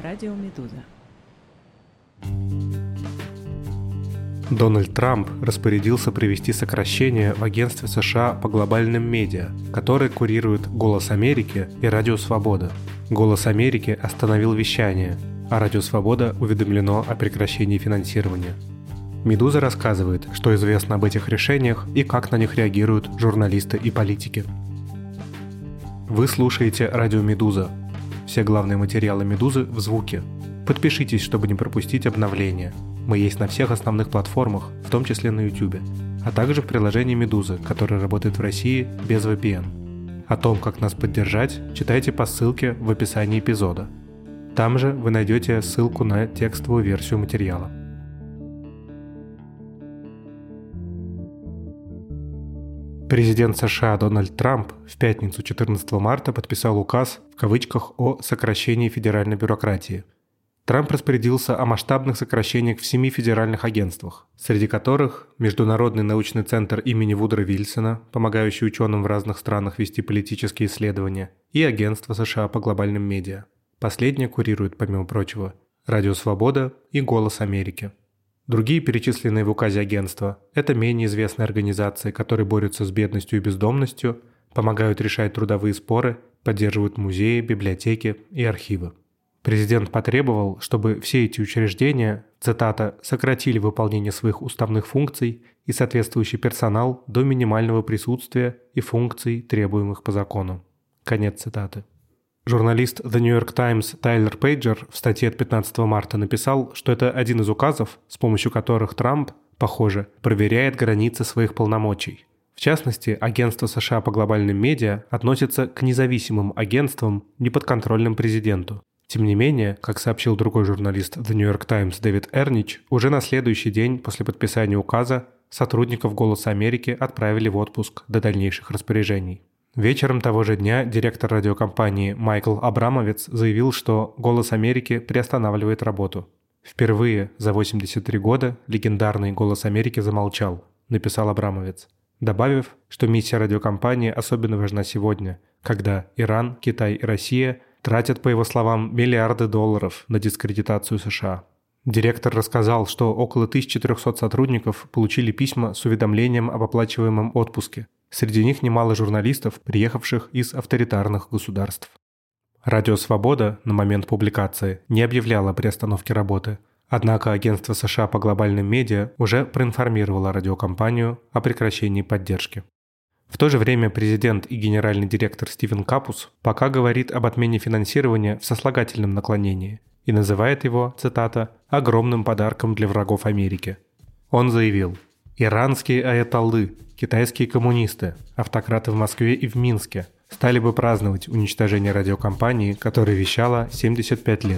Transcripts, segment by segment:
Радио Медуза. Дональд Трамп распорядился провести сокращение в Агентстве США по глобальным медиа, которые курируют «Голос Америки» и «Радио Свобода». «Голос Америки» остановил вещание, а «Радио Свобода» уведомлено о прекращении финансирования. «Медуза» рассказывает, что известно об этих решениях и как на них реагируют журналисты и политики. Вы слушаете «Радио Медуза». Все главные материалы «Медузы» в звуке. Подпишитесь, чтобы не пропустить обновления. Мы есть на всех основных платформах, в том числе на YouTube, а также в приложении «Медуза», которое работает в России без VPN. О том, как нас поддержать, читайте по ссылке в описании эпизода. Там же вы найдете ссылку на текстовую версию материала. Президент США Дональд Трамп в пятницу 14 марта подписал указ, в кавычках, о сокращении федеральной бюрократии. Трамп распорядился о масштабных сокращениях в 7 федеральных агентствах, среди которых Международный научный центр имени Вудро Вильсона, помогающий ученым в разных странах вести политические исследования, и Агентство США по глобальным медиа. Последнее курирует, помимо прочего, «Радио Свобода» и «Голос Америки». Другие перечисленные в указе агентства – это менее известные организации, которые борются с бедностью и бездомностью, помогают решать трудовые споры, поддерживают музеи, библиотеки и архивы. Президент потребовал, чтобы все эти учреждения, цитата, «сократили выполнение своих уставных функций и соответствующий персонал до минимального присутствия и функций, требуемых по закону». Конец цитаты. Журналист The New York Times Тайлер Пейджер в статье от 15 марта написал, что это один из указов, с помощью которых Трамп, похоже, проверяет границы своих полномочий. В частности, Агентство США по глобальным медиа относится к независимым агентствам, неподконтрольным президенту. Тем не менее, как сообщил другой журналист The New York Times Дэвид Эрнич, уже на следующий день после подписания указа сотрудников «Голоса Америки» отправили в отпуск до дальнейших распоряжений. Вечером того же дня директор радиокомпании Майкл Абрамовец заявил, что «Голос Америки» приостанавливает работу. «Впервые за 83 года легендарный «Голос Америки» замолчал», написал Абрамовец, добавив, что миссия радиокомпании особенно важна сегодня, когда Иран, Китай и Россия тратят, по его словам, миллиарды долларов на дискредитацию США. Директор рассказал, что около 1300 сотрудников получили письма с уведомлением об оплачиваемом отпуске. Среди них немало журналистов, приехавших из авторитарных государств. Радио «Свобода» на момент публикации не объявляло о приостановке работы, однако Агентство США по глобальным медиа уже проинформировало радиокомпанию о прекращении поддержки. В то же время президент и генеральный директор Стивен Капус пока говорит об отмене финансирования в сослагательном наклонении и называет его, цитата, «огромным подарком для врагов Америки». Он заявил: «Иранские аятоллы, китайские коммунисты, автократы в Москве и в Минске стали бы праздновать уничтожение радиокомпании, которая вещала 75 лет».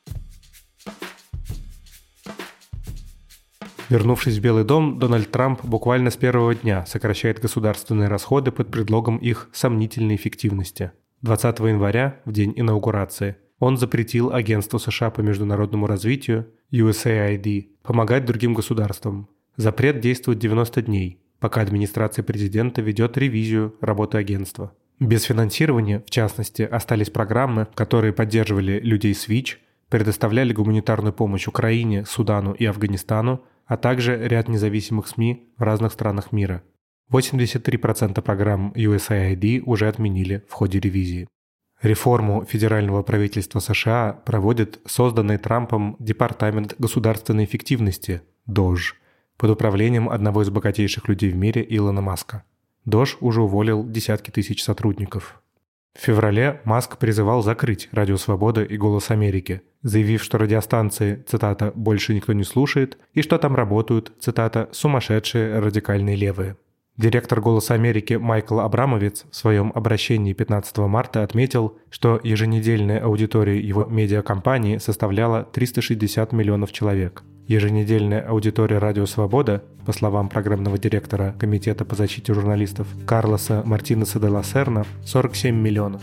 Вернувшись в Белый дом, Дональд Трамп буквально с первого дня сокращает государственные расходы под предлогом их сомнительной эффективности. 20 января, в день инаугурации, он запретил Агентству США по международному развитию, USAID, помогать другим государствам. Запрет действует 90 дней, пока администрация президента ведет ревизию работы агентства. Без финансирования, в частности, остались программы, которые поддерживали людей с ВИЧ, предоставляли гуманитарную помощь Украине, Судану и Афганистану, а также ряд независимых СМИ в разных странах мира. 83% программ USAID уже отменили в ходе ревизии. Реформу федерального правительства США проводит созданный Трампом Департамент государственной эффективности, DOGE, под управлением одного из богатейших людей в мире Илона Маска. DOGE уже уволил десятки тысяч сотрудников. В феврале Маск призывал закрыть «Радио Свобода» и «Голос Америки», заявив, что радиостанции, цитата, «больше никто не слушает» и что там работают, цитата, «сумасшедшие радикальные левые». Директор «Голоса Америки» Майкл Абрамовец в своем обращении 15 марта отметил, что еженедельная аудитория его медиакомпании составляла 360 миллионов человек. Еженедельная аудитория «Радио Свобода», по словам программного директора Комитета по защите журналистов Карлоса Мартинеса де ла Серна, 47 миллионов.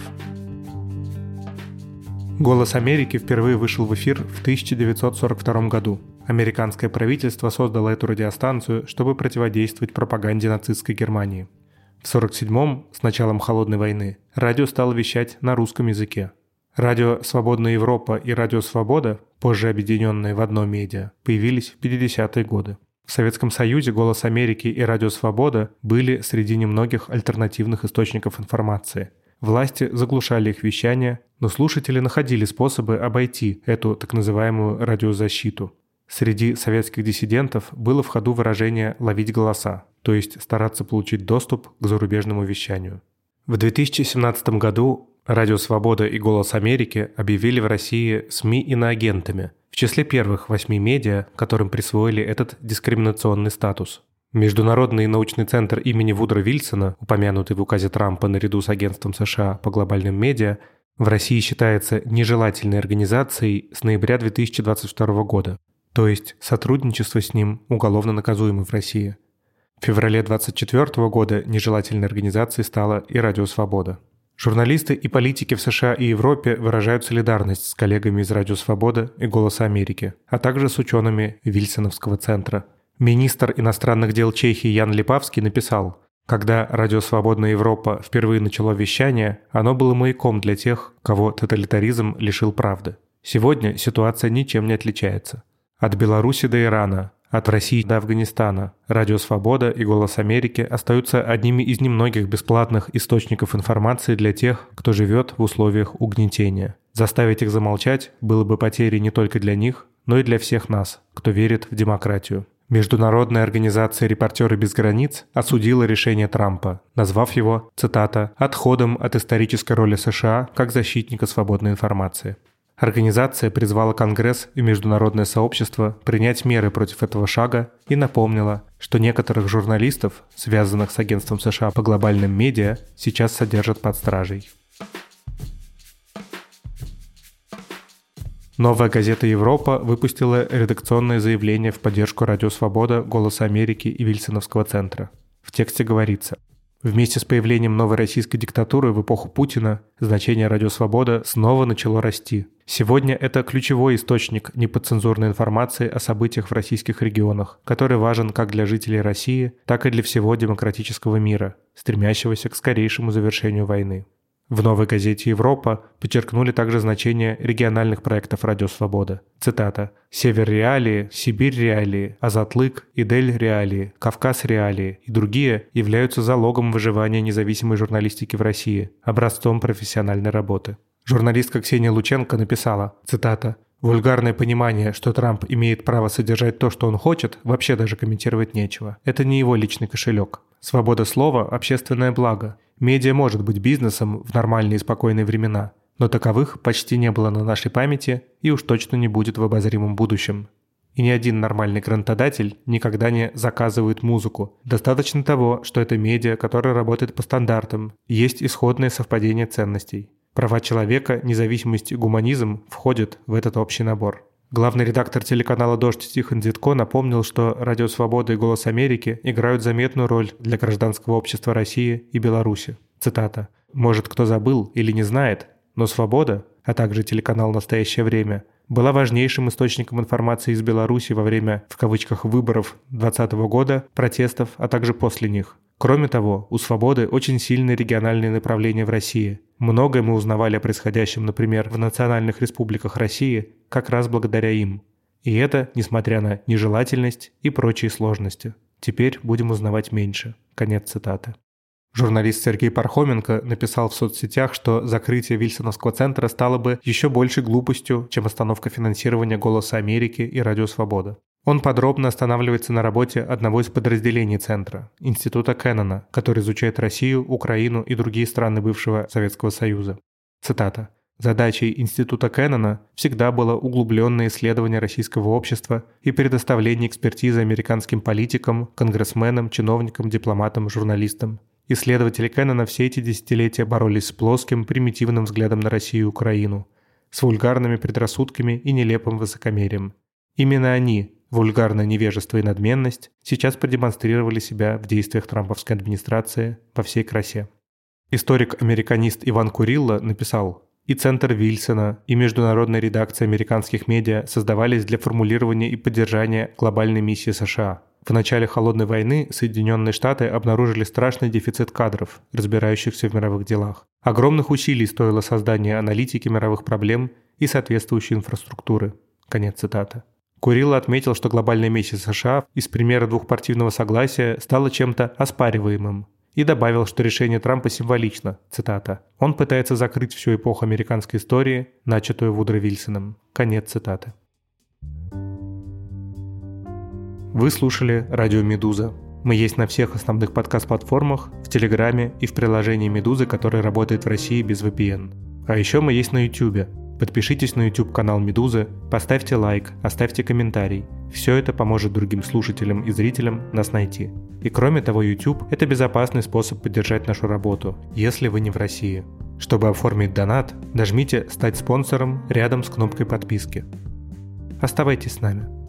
«Голос Америки» впервые вышел в эфир в 1942 году. Американское правительство создало эту радиостанцию, чтобы противодействовать пропаганде нацистской Германии. В 1947-м, с началом Холодной войны, радио стало вещать на русском языке. Радио «Свободная Европа» и «Радио Свобода», позже объединенные в одно медиа, появились в 50-е годы. В Советском Союзе «Голос Америки» и «Радио Свобода» были среди немногих альтернативных источников информации. Власти заглушали их вещание, но слушатели находили способы обойти эту так называемую радиозащиту. Среди советских диссидентов было в ходу выражение «ловить голоса», то есть стараться получить доступ к зарубежному вещанию. В 2017 году «Радио Свобода» и «Голос Америки» объявили в России СМИ иноагентами, в числе первых 8 медиа, которым присвоили этот дискриминационный статус. Международный научный центр имени Вудро Вильсона, упомянутый в указе Трампа наряду с Агентством США по глобальным медиа, в России считается нежелательной организацией с ноября 2022 года, то есть сотрудничество с ним уголовно наказуемо в России. В феврале 2024 года нежелательной организацией стала и «Радио Свобода». Журналисты и политики в США и Европе выражают солидарность с коллегами из «Радио Свобода» и «Голоса Америки», а также с учеными Вильсоновского центра. Министр иностранных дел Чехии Ян Липавский написал: «Когда «Радио Свободная Европа» впервые начало вещание, оно было маяком для тех, кого тоталитаризм лишил правды. Сегодня ситуация ничем не отличается. От Беларуси до Ирана, от России до Афганистана «Радио Свобода» и «Голос Америки» остаются одними из немногих бесплатных источников информации для тех, кто живет в условиях угнетения. Заставить их замолчать было бы потерей не только для них, но и для всех нас, кто верит в демократию». Международная организация «Репортеры без границ» осудила решение Трампа, назвав его, цитата, «отходом от исторической роли США как защитника свободной информации». Организация призвала Конгресс и международное сообщество принять меры против этого шага и напомнила, что некоторых журналистов, связанных с Агентством США по глобальным медиа, сейчас содержат под стражей. Новая газета «Европа» выпустила редакционное заявление в поддержку «Радио Свобода», «Голоса Америки» и Вильсоновского центра. В тексте говорится: «Вместе с появлением новой российской диктатуры в эпоху Путина значение «Радио Свобода» снова начало расти. Сегодня это ключевой источник неподцензурной информации о событиях в российских регионах, который важен как для жителей России, так и для всего демократического мира, стремящегося к скорейшему завершению войны». В новой газете «Европа» подчеркнули также значение региональных проектов «Радио Свобода». Цитата: «Север реалии, Сибирь реалии, Азатлык, Идель реалии, Кавказ реалии и другие являются залогом выживания независимой журналистики в России, образцом профессиональной работы». Журналистка Ксения Лученко написала, цитата: «Вульгарное понимание, что Трамп имеет право содержать то, что он хочет, вообще даже комментировать нечего. Это не его личный кошелек. Свобода слова – общественное благо. Медиа может быть бизнесом в нормальные и спокойные времена, но таковых почти не было на нашей памяти и уж точно не будет в обозримом будущем. И ни один нормальный грантодатель никогда не заказывает музыку. Достаточно того, что это медиа, которое работает по стандартам, есть исходное совпадение ценностей. Права человека, независимость и гуманизм входят в этот общий набор». Главный редактор телеканала «Дождь» Тихон Дзитко напомнил, что «Радио Свобода» и «Голос Америки» играют заметную роль для гражданского общества России и Беларуси. Цитата: «Может, кто забыл или не знает, но «Свобода», а также телеканал «Настоящее время», была важнейшим источником информации из Беларуси во время, в кавычках, выборов 2020 года, протестов, а также после них. Кроме того, у «Свободы» очень сильные региональные направления в России. Многое мы узнавали о происходящем, например, в национальных республиках России, как раз благодаря им. И это, несмотря на нежелательность и прочие сложности. Теперь будем узнавать меньше». Конец цитаты. Журналист Сергей Пархоменко написал в соцсетях, что закрытие Вильсоновского центра стало бы еще большей глупостью, чем остановка финансирования «Голоса Америки» и «Радио Свобода». Он подробно останавливается на работе одного из подразделений центра – Института Кеннона, который изучает Россию, Украину и другие страны бывшего Советского Союза. Цитата: «Задачей Института Кеннона всегда было углубленное исследование российского общества и предоставление экспертизы американским политикам, конгрессменам, чиновникам, дипломатам, журналистам. Исследователи Кеннона все эти десятилетия боролись с плоским, примитивным взглядом на Россию и Украину, с вульгарными предрассудками и нелепым высокомерием. Именно они, вульгарное невежество и надменность, сейчас продемонстрировали себя в действиях трамповской администрации во всей красе». Историк-американист Иван Курилла написал: «И Центр Вильсона, и международная редакция американских медиа создавались для формулирования и поддержания глобальной миссии США. В начале Холодной войны Соединенные Штаты обнаружили страшный дефицит кадров, разбирающихся в мировых делах. Огромных усилий стоило создание аналитики мировых проблем и соответствующей инфраструктуры. Конец цитаты. Курило отметил, что глобальная миссия США из примера двухпартийного согласия стала чем-то оспариваемым. И добавил, что решение Трампа символично, цитата. «Он пытается закрыть всю эпоху американской истории, начатую Вудро Вильсоном». Конец цитаты. Вы слушали радио «Медуза». Мы есть на всех основных подкаст-платформах, в Телеграме и в приложении «Медузы», которое работает в России без VPN. А еще мы есть на YouTube. Подпишитесь на YouTube-канал «Медузы», поставьте лайк, оставьте комментарий. Все это поможет другим слушателям и зрителям нас найти. И кроме того, YouTube – это безопасный способ поддержать нашу работу, если вы не в России. Чтобы оформить донат, нажмите «Стать спонсором» рядом с кнопкой подписки. Оставайтесь с нами.